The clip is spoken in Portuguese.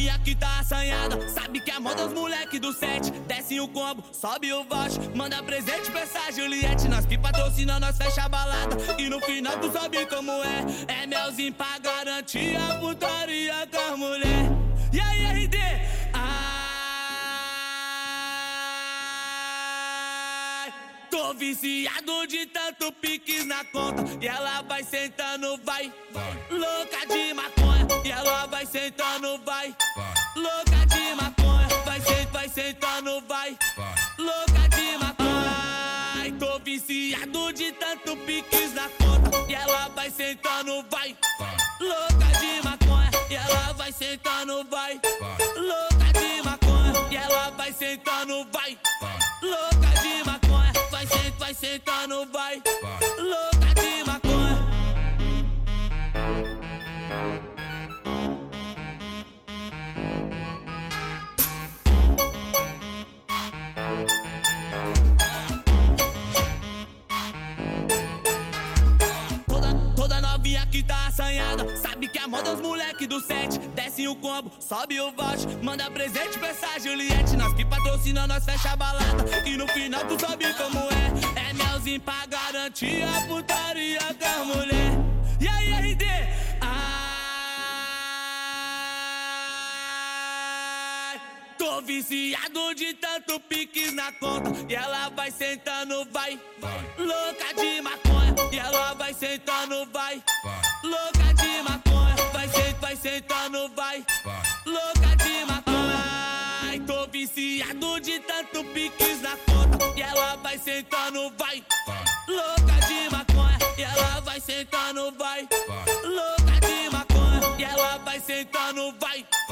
novinha que tá assanhada, sabe que é a mão dos moleque do set. Desce o combo, sobe o voucher, manda presente pra essa Juliette. Nós que patrocina, nós fecha a balada, e no final tu sabe como é. É melzinho pra garantir a putaria com a mulher. E aí, RD? Ai, tô viciado de tanto piques na conta, e ela vai sentando, vai. Louca de maconha, e ela vai sentando, vai. Louca de maconha, vai sentando, vai. Louca de maconha. Ai, tô viciado de tanto piques na conta, e ela vai sentando, vai. Louca de maconha, e ela vai sentando, vai. Louca de maconha, e ela vai sentando, vai. Louca de maconha, vai sentando, vai. Louca de maconha. Toda novinha que tá assanhada, sabe que é a mão dos moleque do set. Desce o combo, sobe o voucher, manda presente pra essa Juliette. Nós que patrocina, nós fecha a balada, e no final tu sabe como é. É melzinho pra garantir a putaria com a mulher. E aí, RD? Ai, tô viciado de tanto piques na conta, e ela vai sentando, vai. Louca de maconha, e ela vai sentando, vai. Louca de maconha, vai sentando, vai. Louca de maconha. Ai, tô viciado de tanto piques na conta, e ela vai sentando, vai. Louca de maconha, e ela vai sentando, vai. Louca de maconha, e ela vai sentando, vai.